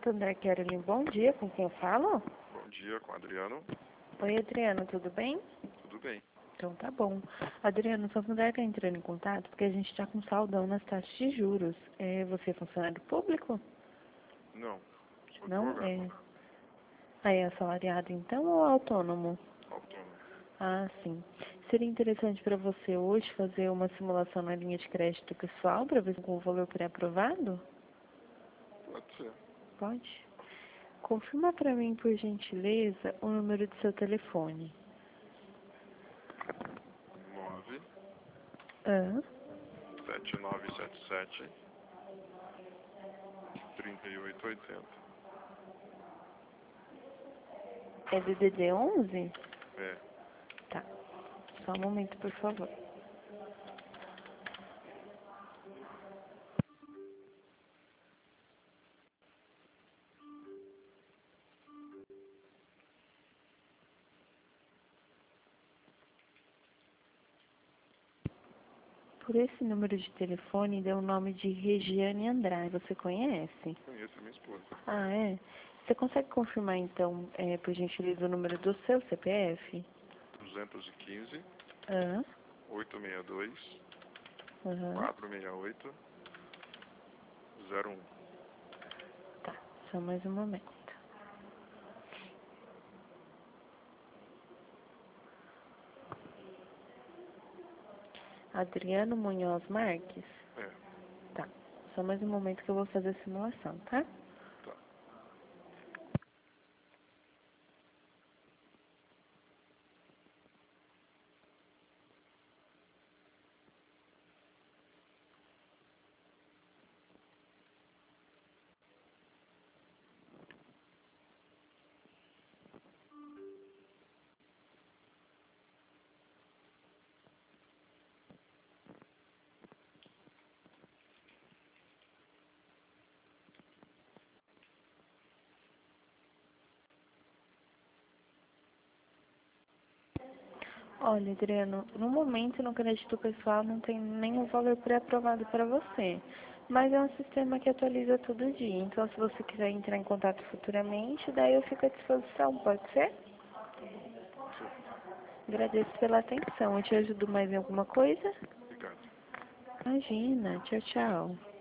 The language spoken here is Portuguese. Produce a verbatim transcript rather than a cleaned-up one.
Santander, Carolyn, bom dia, com quem eu falo? Bom dia, com o Adriano. Oi, Adriano, tudo bem? Tudo bem. Então tá bom. Adriano, o Santander está entrando em contato porque a gente está com saldão nas taxas de juros. É, você é funcionário público? Não, sou Não? advogado. É. Aí é assalariado então ou autônomo? Autônomo. Ah, sim. Seria interessante para você hoje fazer uma simulação na linha de crédito pessoal para ver se com o valor pré-aprovado? Pode ser. Pode? Confirma para mim, por gentileza, o número do seu telefone. nove Ah, sete nove sete sete trinta e oito oitenta. é D D D onze? É. Tá. Só um momento, por favor. Por esse número de telefone deu o nome de Regiane Andrade. Você conhece? Conheço a minha esposa. Ah, é? Você consegue confirmar, então, é, por gentileza, o número do seu C P F? duzentos e quinze, Ah, oitocentos e sessenta e dois, aham. quatrocentos e sessenta e oito, zero um. Tá. Só mais um momento. Adriano Munhoz Marques? É, Tá. Só mais um momento que eu vou fazer a simulação, tá? tá. Olha, Adriano, no momento no crédito pessoal não tem nenhum valor pré-aprovado para você. Mas é um sistema que atualiza todo dia. Então, se você quiser entrar em contato futuramente, daí eu fico à disposição, pode ser? Pode ser. Agradeço pela atenção. Eu te ajudo mais em alguma coisa? Obrigado. Imagina. Tchau, tchau.